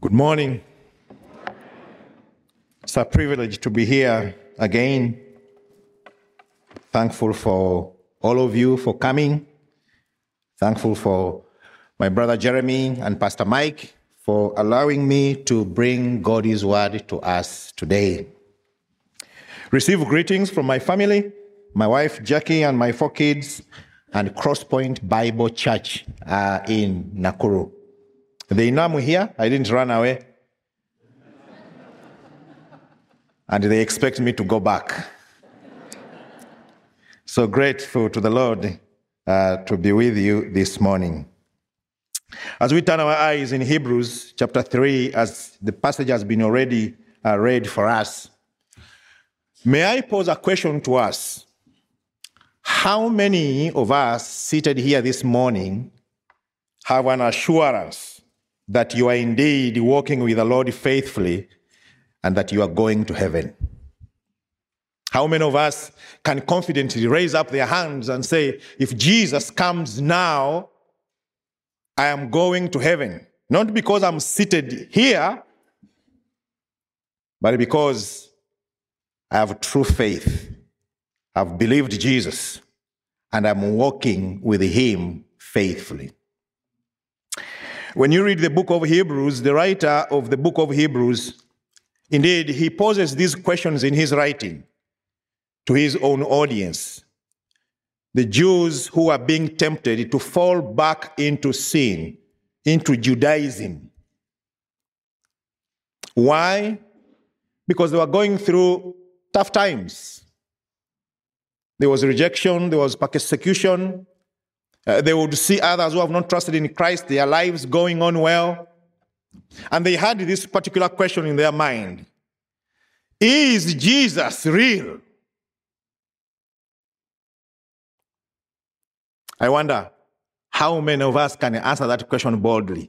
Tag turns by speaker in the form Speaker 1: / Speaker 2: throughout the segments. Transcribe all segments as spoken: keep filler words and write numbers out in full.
Speaker 1: Good morning. It's a privilege to be here again. Thankful for all of you for coming. Thankful for my brother Jeremy and Pastor Mike for allowing me to bring God's word to us today. Receive greetings from my family, my wife Jackie and my four kids, and Crosspoint Bible Church uh, in Nakuru. The Inamu here, I didn't run away. And they expect me to go back. So grateful to the Lord uh, to be with you this morning. As we turn our eyes in Hebrews chapter three, as the passage has been already uh, read for us, may I pose a question to us? How many of us seated here this morning have an assurance that you are indeed walking with the Lord faithfully and that you are going to heaven? How many of us can confidently raise up their hands and say, if Jesus comes now, I am going to heaven? Not because I'm seated here, but because I have true faith. I've believed Jesus, and I'm walking with him faithfully. When you read the book of Hebrews, the writer of the book of Hebrews, indeed, he poses these questions in his writing to his own audience. The Jews who are being tempted to fall back into sin, into Judaism. Why? Because they were going through tough times. There was rejection, there was persecution. Uh, they would see others who have not trusted in Christ, their lives going on well. And they had this particular question in their mind. Is Jesus real? I wonder how many of us can answer that question boldly.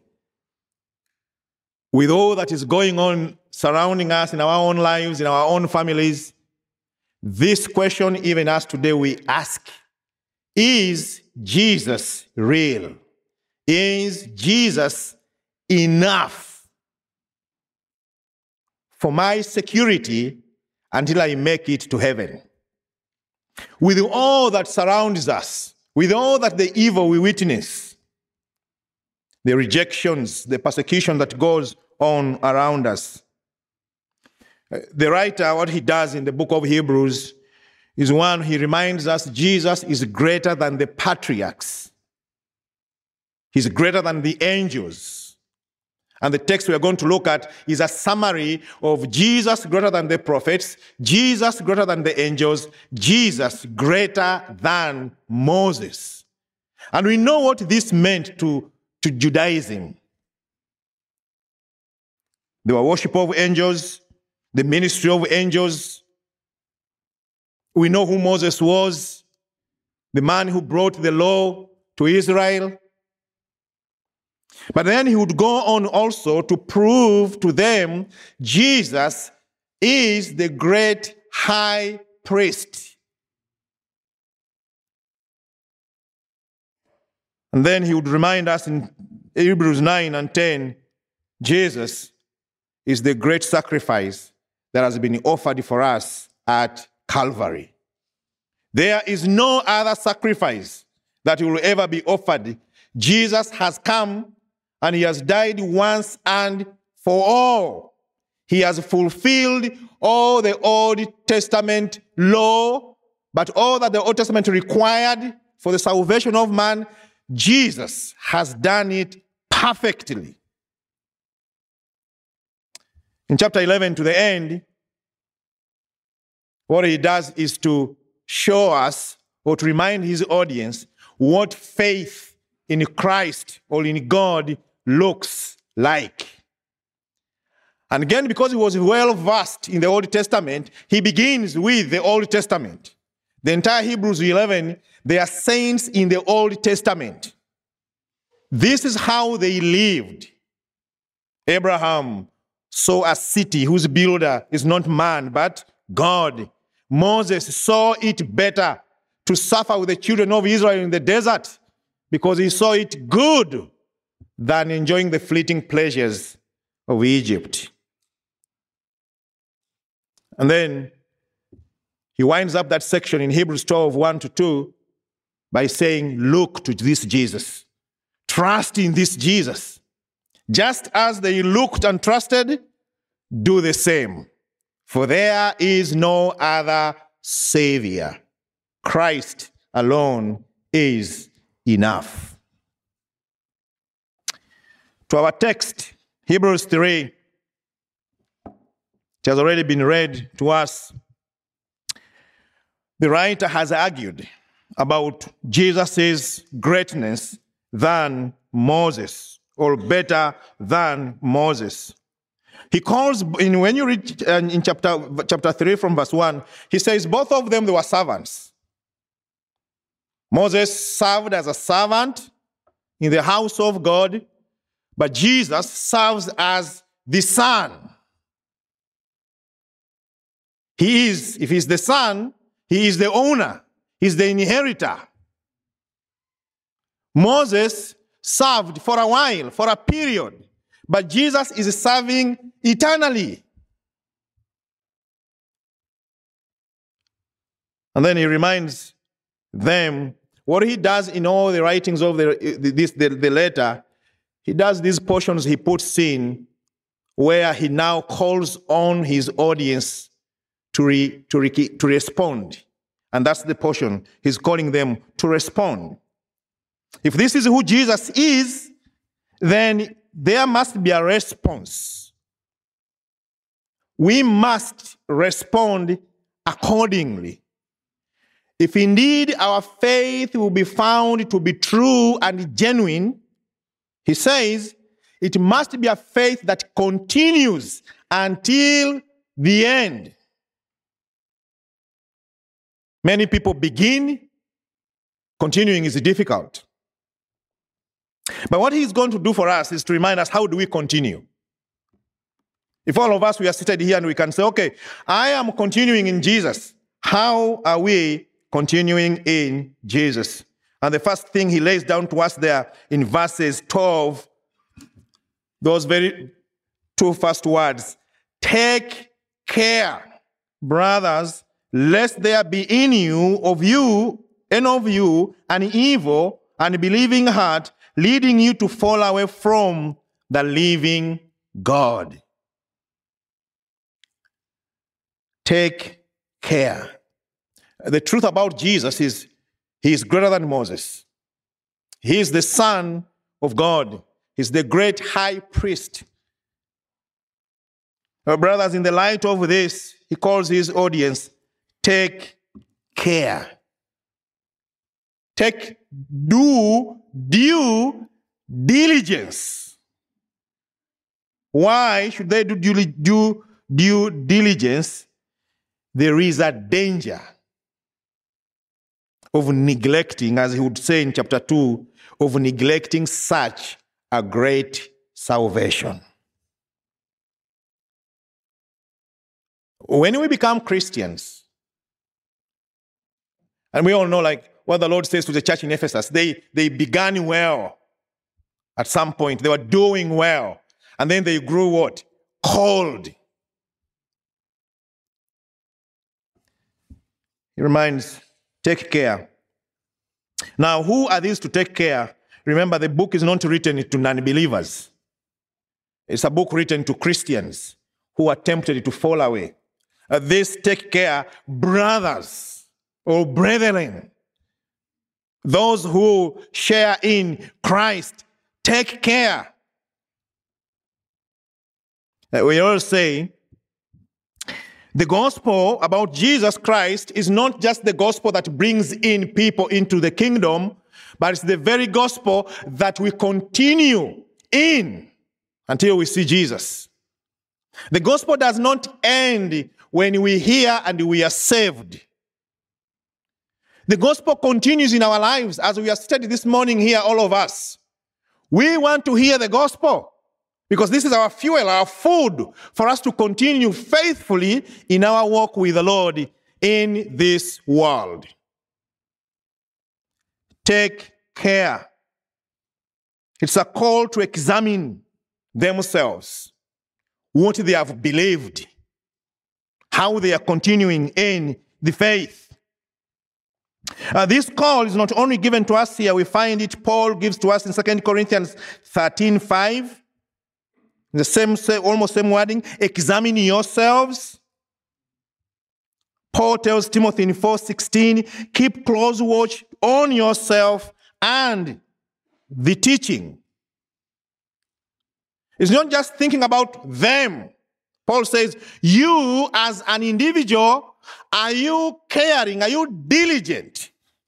Speaker 1: With all that is going on surrounding us in our own lives, in our own families, this question, even us today, we ask, is Jesus real? Is Jesus enough for my security until I make it to heaven? With all that surrounds us, with all that the evil we witness, the rejections, the persecution that goes on around us. The writer, what he does in the book of Hebrews is one, he reminds us Jesus is greater than the patriarchs. He's greater than the angels. And the text we are going to look at is a summary of Jesus greater than the prophets, Jesus greater than the angels, Jesus greater than Moses. And we know what this meant to, to Judaism. The worship of angels, the ministry of angels. We know who Moses was, the man who brought the law to Israel. But then he would go on also to prove to them Jesus is the great high priest. And then he would remind us in Hebrews nine and ten, Jesus is the great sacrifice that has been offered for us at Calvary. There is no other sacrifice that will ever be offered. Jesus has come and he has died once and for all. He has fulfilled all the Old Testament law, but all that the Old Testament required for the salvation of man, Jesus has done it perfectly. In chapter eleven to the end, what he does is to show us or to remind his audience what faith in Christ or in God looks like. And again, because he was well versed in the Old Testament, he begins with the Old Testament. The entire Hebrews eleven, they are saints in the Old Testament. This is how they lived. Abraham saw a city whose builder is not man, but God. Moses saw it better to suffer with the children of Israel in the desert because he saw it good than enjoying the fleeting pleasures of Egypt. And then he winds up that section in Hebrews twelve, one to two by saying, look to this Jesus. Trust in this Jesus. Just as they looked and trusted, do the same. For there is no other Savior. Christ alone is enough. To our text, Hebrews three, it has already been read to us. The writer has argued about Jesus' greatness than Moses, or better than Moses. He calls, in, when you read uh, in chapter, chapter three from verse one, he says both of them, they were servants. Moses served as a servant in the house of God, but Jesus serves as the Son. He is, if he's the Son, he is the owner, he's the inheritor. Moses served for a while, for a period, but Jesus is serving eternally. And then he reminds them what he does in all the writings of the, this, the, the letter. He does these portions he puts in where he now calls on his audience to, re, to, re, to respond. And that's the portion he's calling them to respond. If this is who Jesus is, then there must be a response. We must respond accordingly. If indeed our faith will be found to be true and genuine, he says, it must be a faith that continues until the end. Many people begin, continuing is difficult. But what he's going to do for us is to remind us, how do we continue? If all of us, we are seated here and we can say, okay, I am continuing in Jesus. How are we continuing in Jesus? And the first thing he lays down to us there in verses twelve, those very two first words, take care, brothers, lest there be in you, of you, and of you, an evil and believing heart, leading you to fall away from the living God. Take care. The truth about Jesus is he is greater than Moses. He is the Son of God. He's the great high priest. Our brothers, in the light of this, he calls his audience, take care. Take do due diligence. Why should they do due, due, due diligence? There is a danger of neglecting, as he would say in chapter two, of neglecting such a great salvation. When we become Christians, and we all know, like, what the Lord says to the church in Ephesus, they, they began well at some point. They were doing well. And then they grew what? Cold. He reminds, take care. Now, who are these to take care? Remember, the book is not written to non-believers. It's a book written to Christians who are tempted to fall away. Uh, this take care, brothers or brethren, those who share in Christ, take care. Uh, we all say, the gospel about Jesus Christ is not just the gospel that brings in people into the kingdom, but it's the very gospel that we continue in until we see Jesus. The gospel does not end when we hear and we are saved. The gospel continues in our lives as we are studying this morning here, all of us. We want to hear the gospel because this is our fuel, our food for us to continue faithfully in our walk with the Lord in this world. Take care. It's a call to examine themselves. what they have believed, how they are continuing in the faith. Uh, this call is not only given to us here, we find it Paul gives to us in Second Corinthians thirteen five. The same, same, almost same wording. Examine yourselves. Paul tells Timothy in four sixteen, keep close watch on yourself and the teaching. It's not just thinking about them. Paul says, you as an individual, are you caring, are you diligent?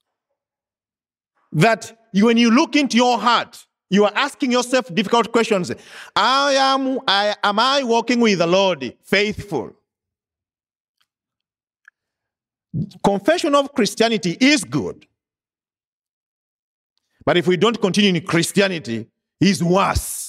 Speaker 1: That you, when you look into your heart, you are asking yourself difficult questions. I am, I, am I walking with the Lord faithful? Confession of Christianity is good. But if we don't continue in Christianity, it's worse.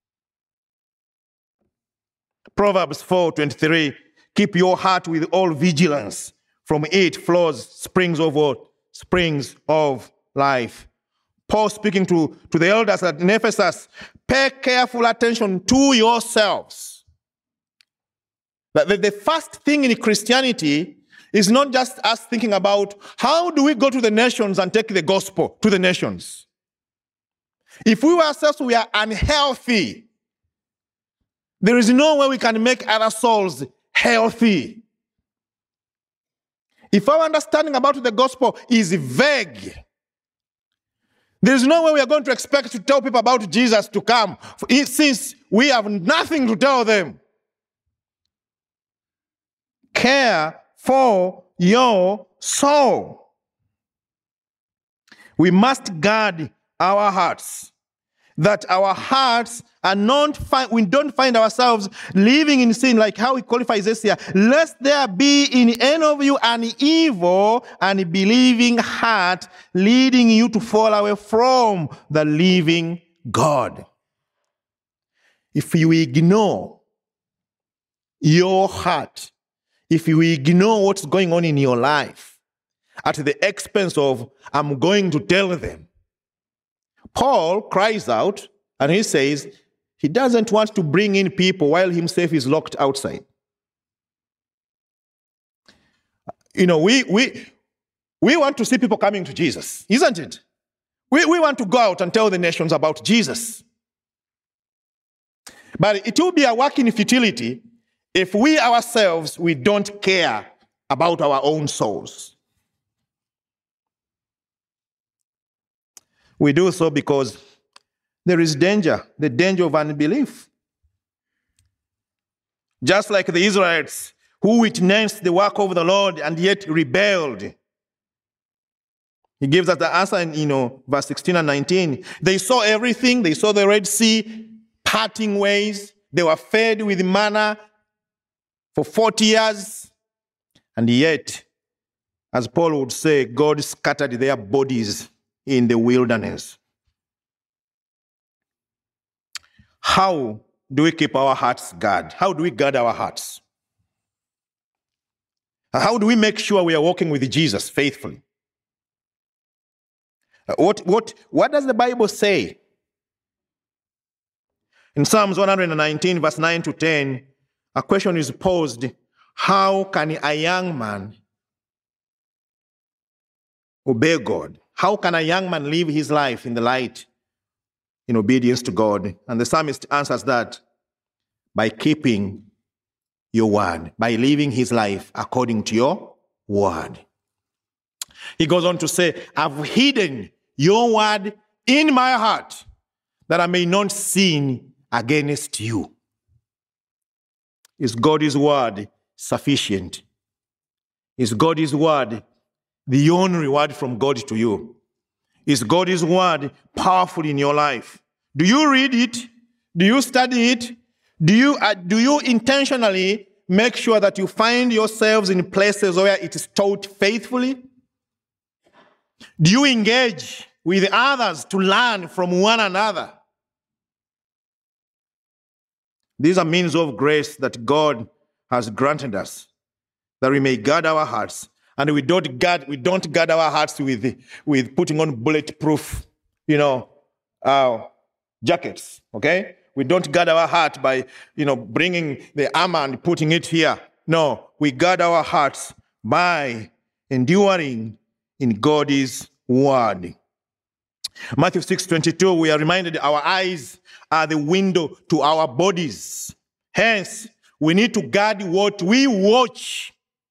Speaker 1: Proverbs four twenty-three, keep your heart with all vigilance. From it flows springs of what? Springs of life. Paul speaking to, to the elders at Ephesus, pay careful attention to yourselves. But the, the first thing in Christianity is not just us thinking about how do we go to the nations and take the gospel to the nations. If we ourselves we are unhealthy, there is no way we can make other souls healthy. If our understanding about the gospel is vague, there is no way we are going to expect to tell people about Jesus to come, since we have nothing to tell them. Care for your soul. We must guard our hearts, that our hearts are not, fi- we don't find ourselves living in sin, like how he qualifies this here. Lest there be in any of you an evil and believing heart, leading you to fall away from the living God. If you ignore your heart, if you ignore what's going on in your life at the expense of, I'm going to tell them, Paul cries out and he says he doesn't want to bring in people while himself is locked outside. You know, we we we want to see people coming to Jesus, isn't it? We, we want to go out and tell the nations about Jesus. But it will be a work in futility if we ourselves, we don't care about our own souls. We do so because there is danger, the danger of unbelief. Just like the Israelites who witnessed the work of the Lord and yet rebelled. He gives us the answer in, you know, verse sixteen and nineteen. They saw everything. They saw the Red Sea parting ways. They were fed with manna for forty years. And yet, as Paul would say, God scattered their bodies in the wilderness. How do we keep our hearts guarded? How do we guard our hearts? How do we make sure we are walking with Jesus faithfully? What, what, what does the Bible say? In Psalms one nineteen, verse nine to ten, a question is posed, how can a young man obey God? How can a young man live his life in the light, in obedience to God? And the psalmist answers that by keeping your word, by living his life according to your word. He goes on to say, I've hidden your word in my heart that I may not sin against you. Is God's word sufficient? Is God's word the only word from God to you? Is God's word powerful in your life? Do you read it? Do you study it? Do you, uh, do you intentionally make sure that you find yourselves in places where it is taught faithfully? Do you engage with others to learn from one another? These are means of grace that God has granted us, that we may guard our hearts. And we don't guard, we don't guard our hearts with, with putting on bulletproof, you know, uh, jackets, okay? We don't guard our heart by, you know, bringing the armor and putting it here. No, we guard our hearts by enduring in God's word. Matthew six twenty-two, we are reminded our eyes are the window to our bodies. Hence, we need to guard what we watch.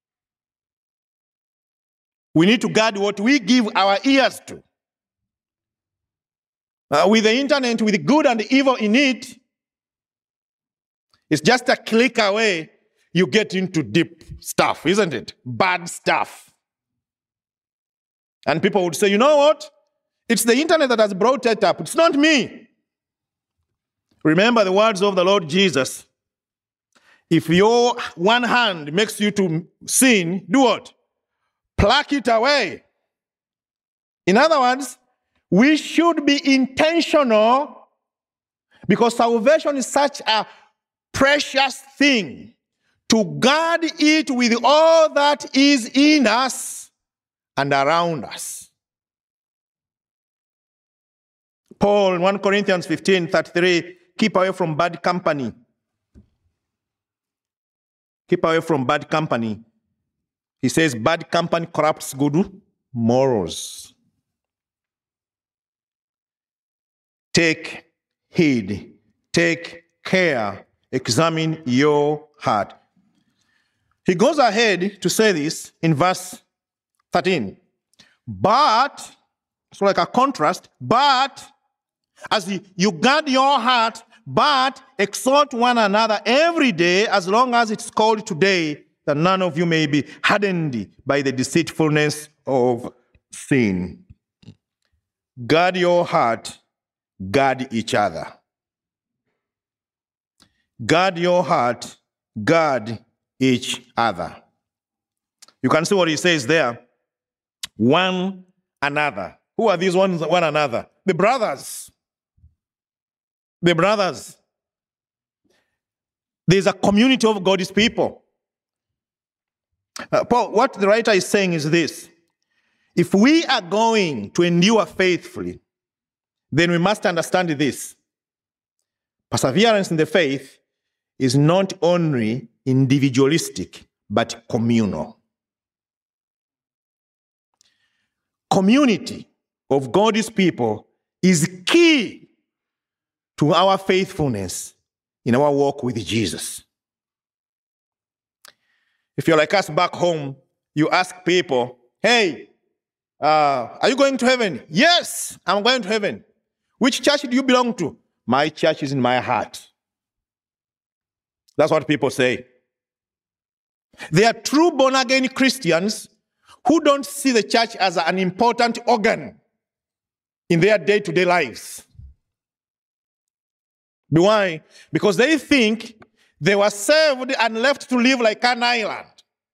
Speaker 1: We need to guard what we give our ears to. Uh, with the internet, with the good and the evil in it, it's just a click away, you get into deep stuff, isn't it? Bad stuff. And people would say, you know what? It's the internet that has brought it up. It's not me. Remember the words of the Lord Jesus. If your one hand makes you to sin, do what? Pluck it away. In other words, we should be intentional because salvation is such a precious thing to guard it with all that is in us and around us. Paul in First Corinthians fifteen thirty-three, keep away from bad company. Keep away from bad company. He says bad company corrupts good morals. Take heed, take care, examine your heart. He goes ahead to say this in verse thirteen. But, it's like a contrast, but as you, you guard your heart, but exhort one another every day, as long as it's called today, that none of you may be hardened by the deceitfulness of sin. Guard your heart, guard each other. Guard your heart, guard each other. You can see what he says there. One another. Who are these ones? One another. The brothers. The brothers. There's a community of God's people. Uh, Paul, what the writer is saying is this. If we are going to endure faithfully, then we must understand this. Perseverance in the faith is not only individualistic, but communal. Community of God's people is key to our faithfulness in our walk with Jesus. If you're like us back home, you ask people, hey, uh, are you going to heaven? Yes, I'm going to heaven. Which church do you belong to? My church is in my heart. That's what people say. They are true born-again Christians who don't see the church as an important organ in their day-to-day lives. Why? Because they think they were saved and left to live like an island.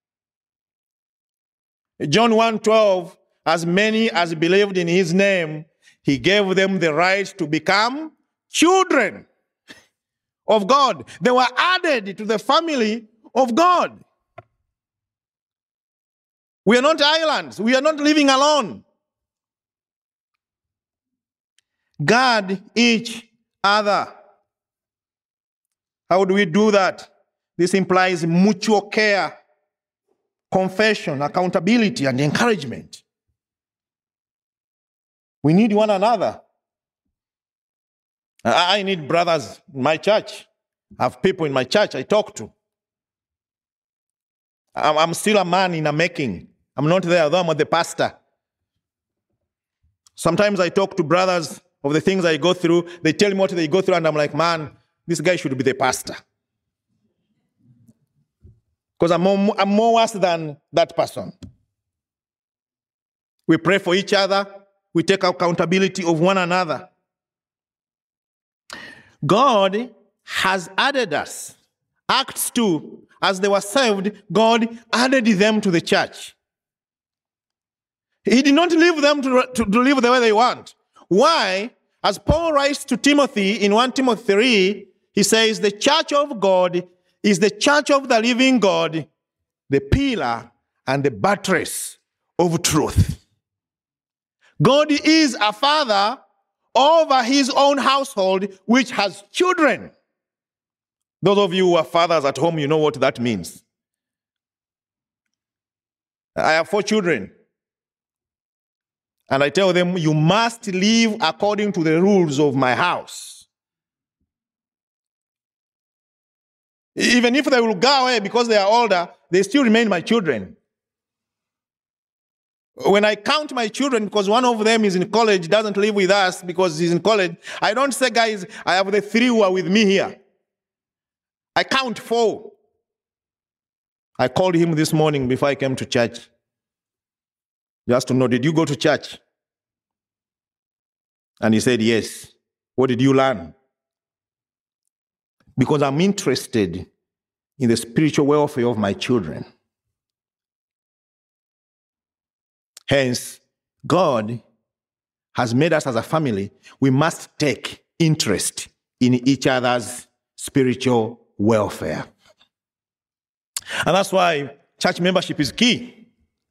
Speaker 1: John one twelve, as many as believed in his name, he gave them the right to become children of God. They were added to the family of God. We are not islands. We are not living alone. Guard each other. How do we do that? This implies mutual care, confession, accountability, and encouragement. We need one another. I need brothers in my church. I have people in my church I talk to. I'm still a man in a making. I'm not there, though I'm the pastor. Sometimes I talk to brothers of the things I go through. They tell me what they go through, and I'm like, man, this guy should be the pastor. Because I'm more, I'm more worse than that person. We pray for each other. We take accountability of one another. God has added us. Acts two, as they were saved, God added them to the church. He did not leave them to, to, to live the way they want. Why? As Paul writes to Timothy in First Timothy three, he says, the church of God is the church of the living God, the pillar and the buttress of truth. God is a father over his own household, which has children. Those of you who are fathers at home, you know what that means. I have four children. And I tell them, you must live according to the rules of my house. Even if they will go away because they are older, they still remain my children. When I count my children, because one of them is in college, doesn't live with us because he's in college, I don't say, guys, I have the three who are with me here. I count four. I called him this morning before I came to church. Just to know, did you go to church? And he said, yes. What did you learn? Because I'm interested in the spiritual welfare of my children. Hence, God has made us as a family. We must take interest in each other's spiritual welfare. And that's why church membership is key.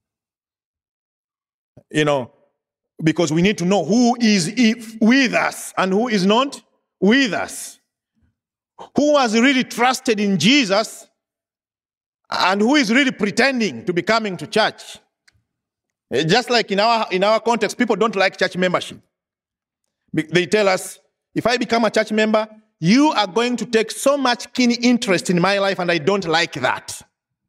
Speaker 1: You know, because we need to know who is with us and who is not with us. Who has really trusted in Jesus and who is really pretending to be coming to church. Just like in our, in our context, people don't like church membership. They tell us, if I become a church member, you are going to take so much keen interest in my life, and I don't like that.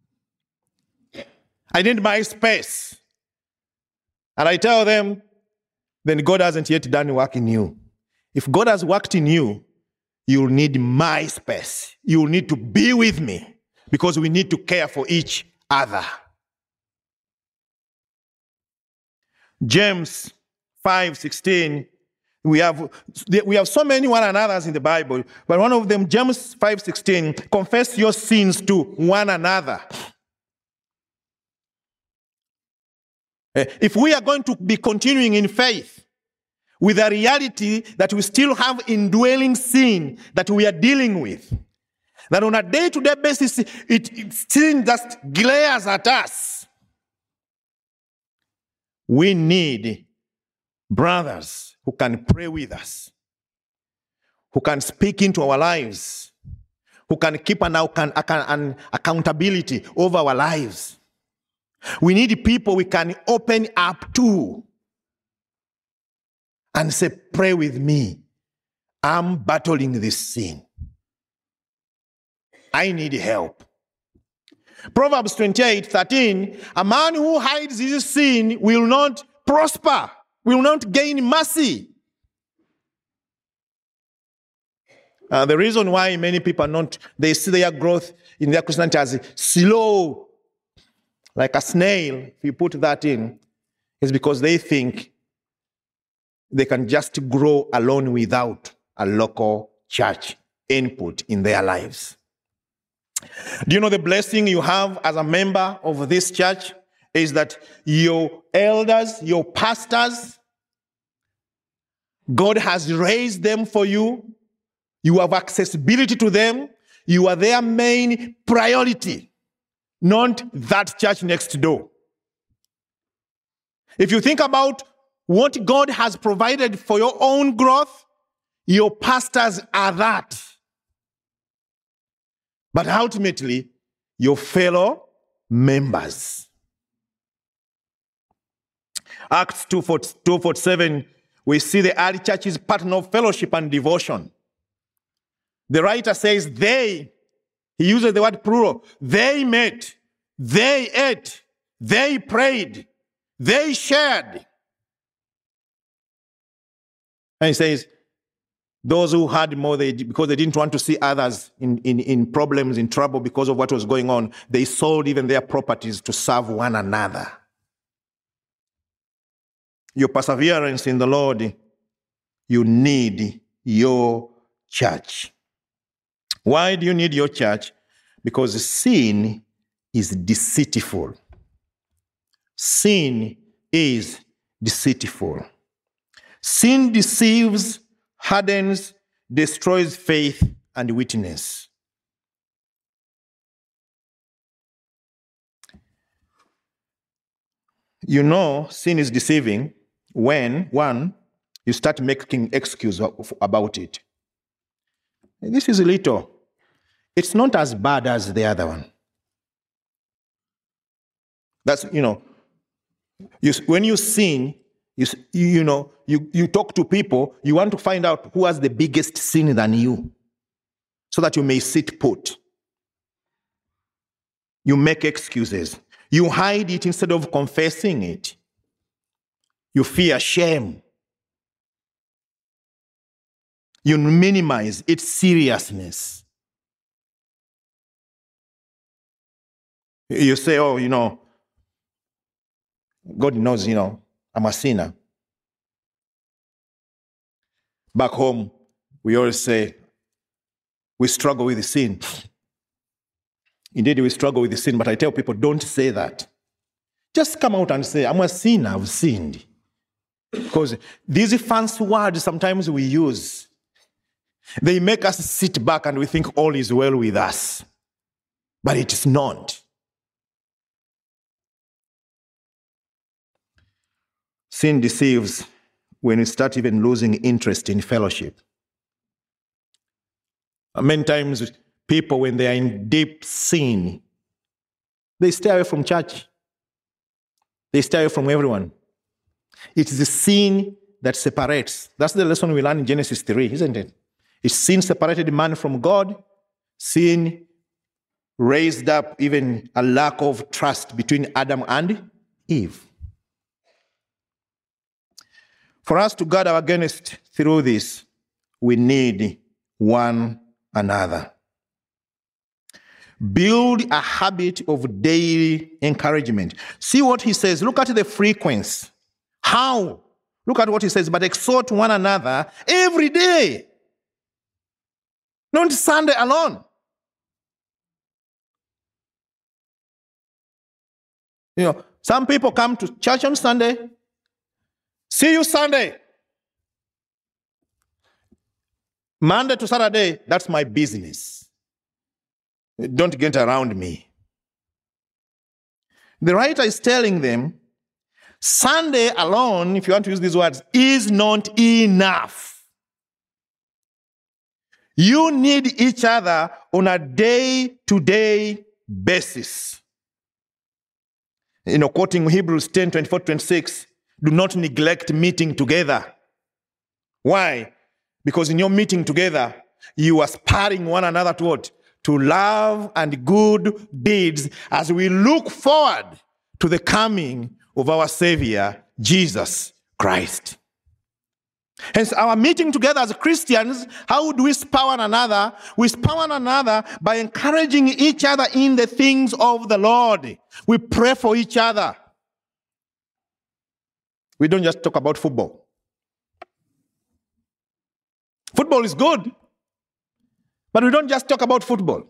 Speaker 1: I need my space. And I tell them, then God hasn't yet done work in you. If God has worked in you, you'll need my space. You'll need to be with me because we need to care for each other. James five sixteen, we have, we have so many one another's in the Bible, but one of them, James five sixteen, confess your sins to one another. If we are going to be continuing in faith with a reality that we still have indwelling sin that we are dealing with, that on a day-to-day basis, it, it sin just glares at us. We need brothers who can pray with us, who can speak into our lives, who can keep an, an, an accountability over our lives. We need people we can open up to and say, pray with me. I'm battling this sin. I need help. Proverbs twenty-eight thirteen, a man who hides his sin will not prosper, will not gain mercy. Uh, the reason why many people are not, they see their growth in their Christianity as slow, like a snail, if you put that in, is because they think they can just grow alone without a local church input in their lives. Do you know the blessing you have as a member of this church is that your elders, your pastors, God has raised them for you. You have accessibility to them. You are their main priority, not that church next door. If you think about what God has provided for your own growth, your pastors are that. But ultimately, your fellow members. Acts two forty-seven, we see the early church's pattern of fellowship and devotion. The writer says they, he uses the word plural, they met, they ate, they prayed, they shared. And he says, those who had more, they, because they didn't want to see others in, in, in problems, in trouble because of what was going on, they sold even their properties to serve one another. Your perseverance in the Lord, you need your church. Why do you need your church? Because sin is deceitful. Sin is deceitful. Sin deceives, hardens, destroys faith and witness. You know sin is deceiving when, one, you you start making excuses about it. This is little. It's not as bad as the other one. That's, you know, you, when you sin, you, you know, you, you talk to people, you want to find out who has the biggest sin than you, so that you may sit put. You make excuses. You hide it instead of confessing it. You fear shame. You minimize its seriousness. You say, oh, you know, God knows, you know, I'm a sinner. Back home, we always say, we struggle with the sin. Indeed, we struggle with the sin, but I tell people, don't say that. Just come out and say, I'm a sinner, I've sinned. Because these fancy words sometimes we use, they make us sit back and we think all is well with us. But it is not. Sin deceives when we start even losing interest in fellowship. Many times, people, when they are in deep sin, they stay away from church. They stay away from everyone. It is the sin that separates. That's the lesson we learn in Genesis three, isn't it? It's sin separated man from God. Sin raised up even a lack of trust between Adam and Eve. For us to guard against through this, we need one another. Build a habit of daily encouragement. See what he says. Look at the frequency. How? Look at what he says. But exhort one another every day. Not Sunday alone. You know, some people come to church on Sunday. See you Sunday. Monday to Saturday, that's my business. Don't get around me. The writer is telling them, Sunday alone, if you want to use these words, is not enough. You need each other on a day-to-day basis. You know, quoting Hebrews ten, twenty-four, twenty-six, do not neglect meeting together. Why? Because in your meeting together, you are spurring one another to what? To love and good deeds as we look forward to the coming of our Savior, Jesus Christ. Hence, our meeting together as Christians, how do we spur one another? We spur one another by encouraging each other in the things of the Lord. We pray for each other. We don't just talk about football. Football is good, but we don't just talk about football.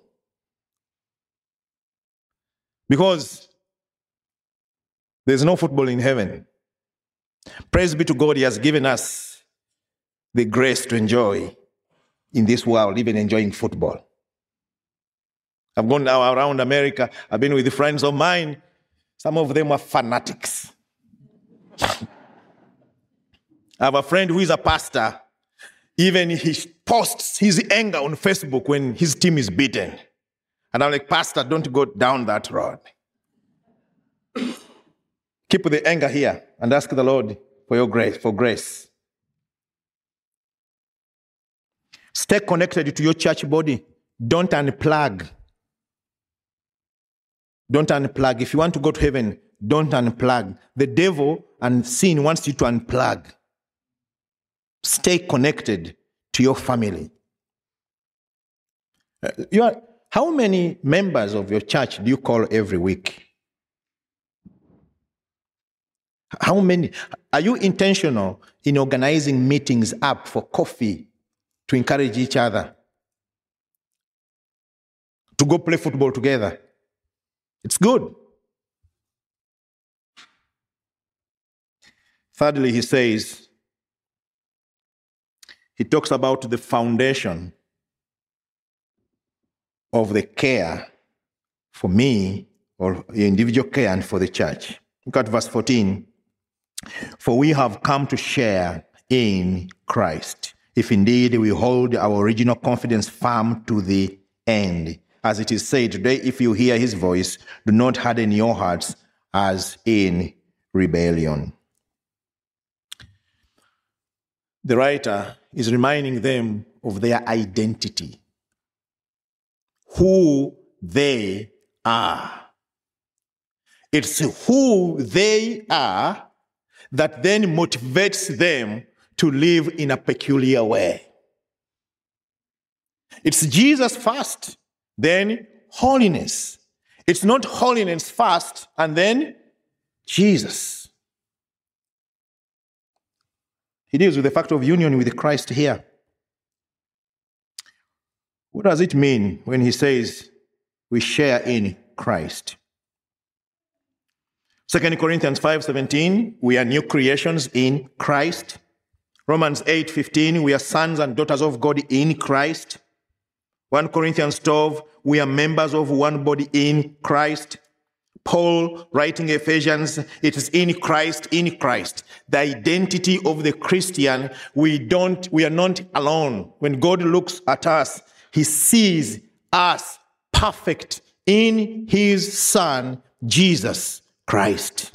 Speaker 1: Because there's no football in heaven. Praise be to God, He has given us the grace to enjoy in this world, even enjoying football. I've gone now around America. I've been with friends of mine. Some of them are fanatics. I have a friend who is a pastor. Even he posts his anger on Facebook when his team is beaten. And I'm like, Pastor, don't go down that road. Keep the anger here and ask the Lord for your grace, for grace. Stay connected to your church body. Don't unplug. Don't unplug. If you want to go to heaven, don't unplug. The devil and sin wants you to unplug. Stay connected to your family. Uh, you are, how many members of your church do you call every week? How many? Are you intentional in organizing meetings up for coffee to encourage each other? To go play football together? It's good. Thirdly, he says, he talks about the foundation of the care for me, or individual care, and for the church. Look at verse fourteen. For we have come to share in Christ, if indeed we hold our original confidence firm to the end. As it is said today, if you hear his voice, do not harden your hearts as in rebellion. The writer is reminding them of their identity, who they are. It's who they are that then motivates them to live in a peculiar way. It's Jesus first, then holiness. It's not holiness first and then Jesus. He deals with the fact of union with Christ here. What does it mean when he says we share in Christ? Second Corinthians five seventeen, we are new creations in Christ. Romans eight fifteen, we are sons and daughters of God in Christ. First Corinthians twelve, we are members of one body in Christ. Paul, writing Ephesians, it is in Christ, in Christ. The identity of the Christian, we don't, we are not alone. When God looks at us, he sees us perfect in his Son, Jesus Christ.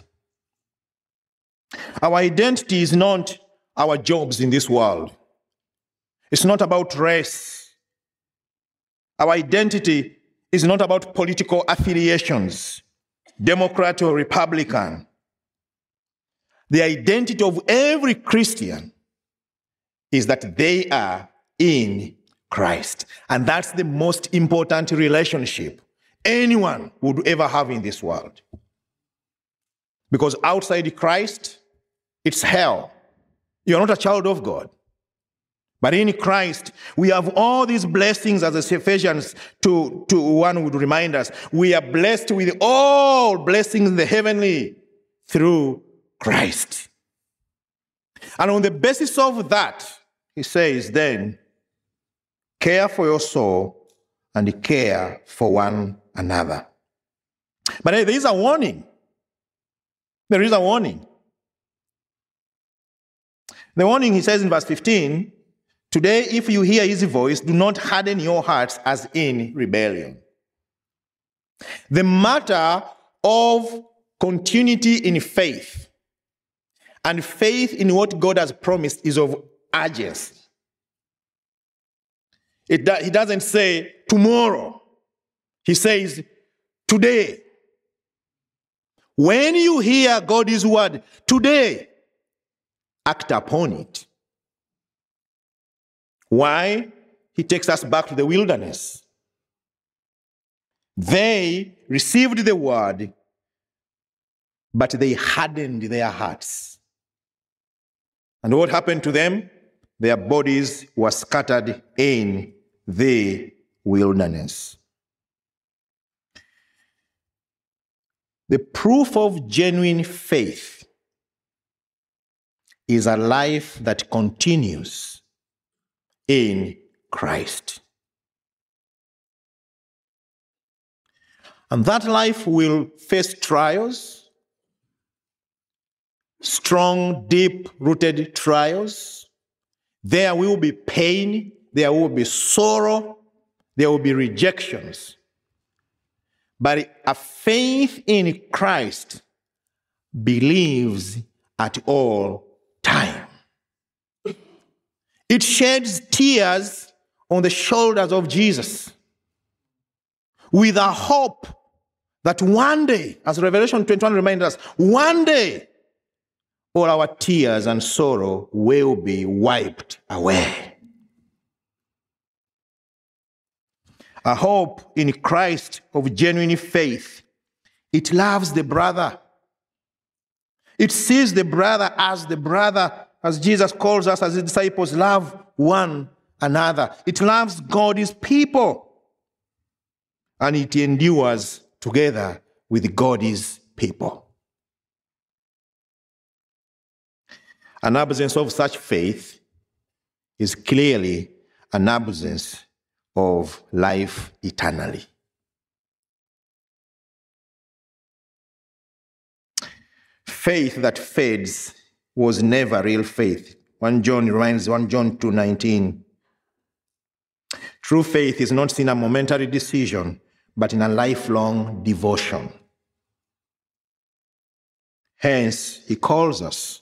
Speaker 1: Our identity is not our jobs in this world. It's not about race. Our identity is not about political affiliations, Democrat or Republican. The identity of every Christian is that they are in Christ. And that's the most important relationship anyone would ever have in this world. Because outside Christ, it's hell. You're not a child of God. But in Christ, we have all these blessings, as the Ephesians two, two one would remind us. We are blessed with all blessings in the heavenly through Christ. And on the basis of that, he says then, care for your soul and care for one another. But there is a warning. There is a warning. The warning, he says in verse fifteen, today, if you hear his voice, do not harden your hearts as in rebellion. The matter of continuity in faith and faith in what God has promised is of urgency. It do, he doesn't say tomorrow. He says today. When you hear God's word today, act upon it. Why? He takes us back to the wilderness. They received the word, but they hardened their hearts. And what happened to them? Their bodies were scattered in the wilderness. The proof of genuine faith is a life that continues in Christ. And that life will face trials, strong, deep-rooted trials. There will be pain, there will be sorrow, there will be rejections. But a faith in Christ believes at all time. It sheds tears on the shoulders of Jesus with a hope that one day, as Revelation twenty-one reminds us, one day all our tears and sorrow will be wiped away. A hope in Christ of genuine faith. It loves the brother. It sees the brother as the brother, as Jesus calls us as his disciples, love one another. It loves God's people. And it endures together with God's people. An absence of such faith is clearly an absence of life eternally. Faith that fades was never real faith. First John reminds, First John two nineteen. True faith is not in a momentary decision, but in a lifelong devotion. Hence, he calls us.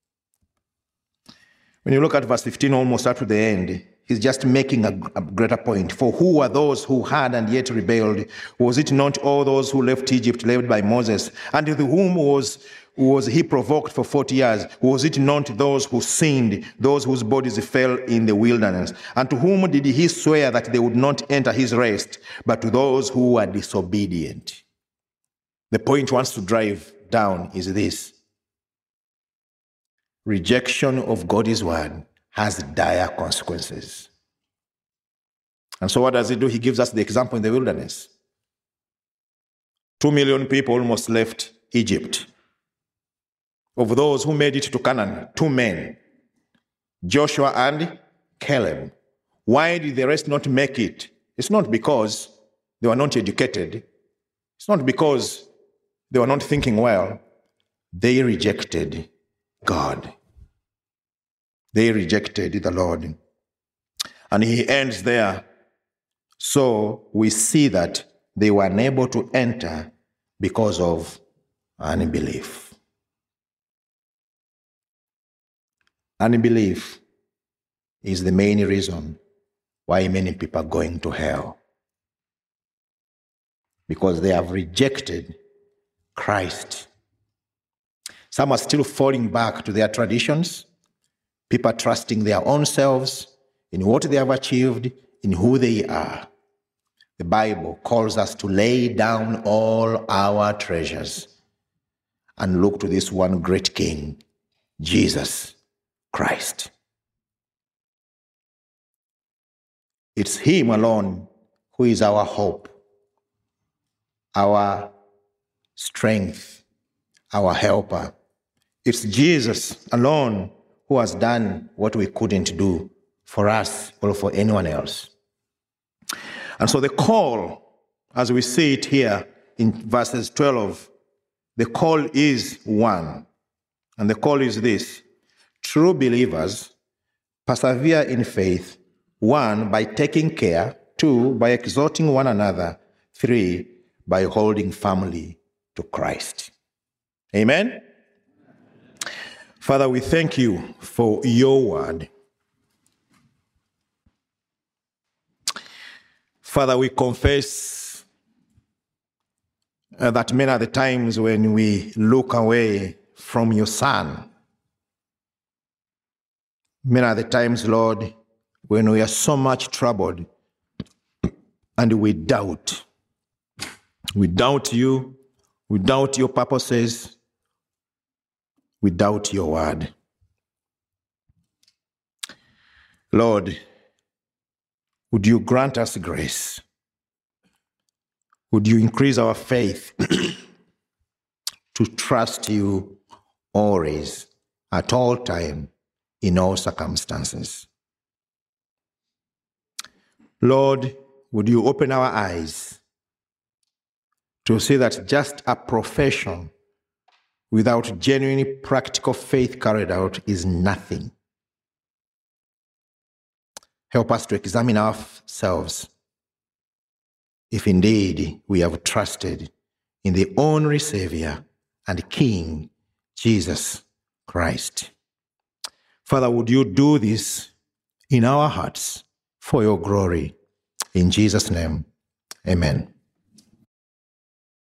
Speaker 1: When you look at verse fifteen, almost up to the end, he's just making a, a greater point. For who are those who had and yet rebelled? Was it not all those who left Egypt, led by Moses? And with whom was, was he provoked for forty years? Was it not those who sinned, those whose bodies fell in the wilderness? And to whom did he swear that they would not enter his rest, but to those who were disobedient? The point he wants to drive down is this. Rejection of God's word has dire consequences. And so what does he do? He gives us the example in the wilderness. Two million people almost left Egypt. Of those who made it to Canaan, two men, Joshua and Caleb. Why did the rest not make it? It's not because they were not educated. It's not because they were not thinking well. They rejected God. They rejected the Lord. And he ends there. So we see that they were unable to enter because of unbelief. Unbelief is the main reason why many people are going to hell. Because they have rejected Christ. Some are still falling back to their traditions. People are trusting their own selves in what they have achieved, in who they are. The Bible calls us to lay down all our treasures and look to this one great King, Jesus Christ. It's him alone who is our hope, our strength, our helper. It's Jesus alone who has done what we couldn't do for us or for anyone else. And so the call, as we see it here in verses twelve, the call is one. And the call is this: true believers persevere in faith, one, by taking care, two, by exhorting one another, three, by holding firmly to Christ. Amen? Father, we thank you for your word. Father, we confess uh, that many are the times when we look away from your Son. Many are the times, Lord, when we are so much troubled and we doubt. We doubt you. We doubt your purposes. We doubt your word. Lord, would you grant us grace? Would you increase our faith to trust you always, at all time, in all circumstances? Lord, would you open our eyes to see that just a profession without genuine practical faith carried out is nothing. Help us to examine ourselves if indeed we have trusted in the only Savior and King, Jesus Christ. Father, would you do this in our hearts for your glory? In Jesus' name, amen.